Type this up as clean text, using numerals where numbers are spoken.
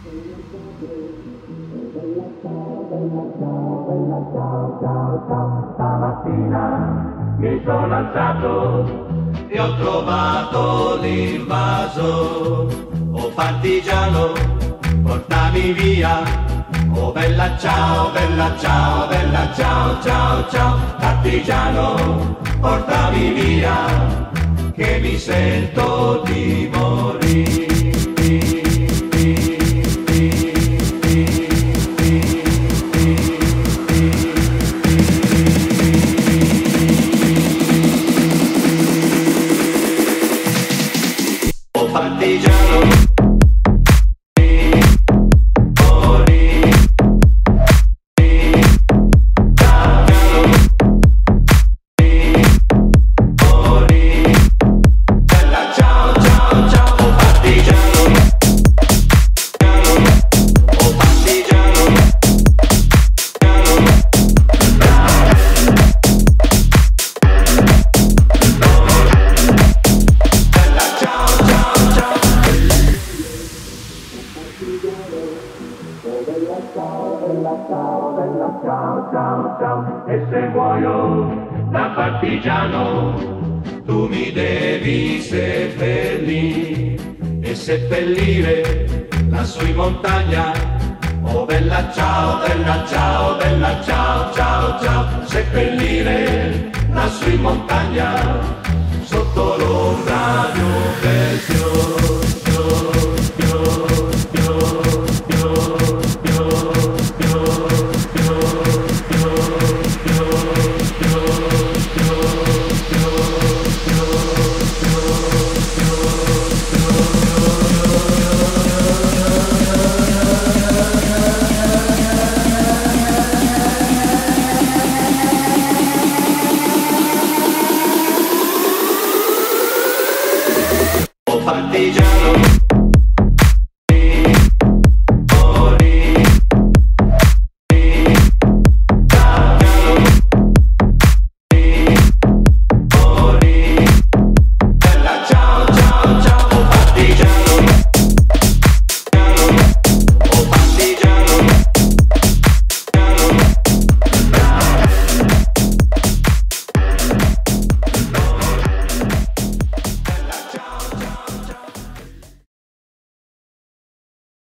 Stamattina mi sono alzato e ho trovato l'invaso. Oh partigiano, portami via. Oh bella ciao, bella ciao, bella ciao, ciao, ciao. Partigiano, portami via, che mi sento di morire. Partigiano, ciao, ciao, ciao, e se muoio da partigiano, tu mi devi seppellire e seppellire lassù in montagna. Oh bella ciao, bella ciao, bella ciao, ciao, ciao, seppellire lassù in montagna, sotto l'ombra di un bel fiore. Partigiano.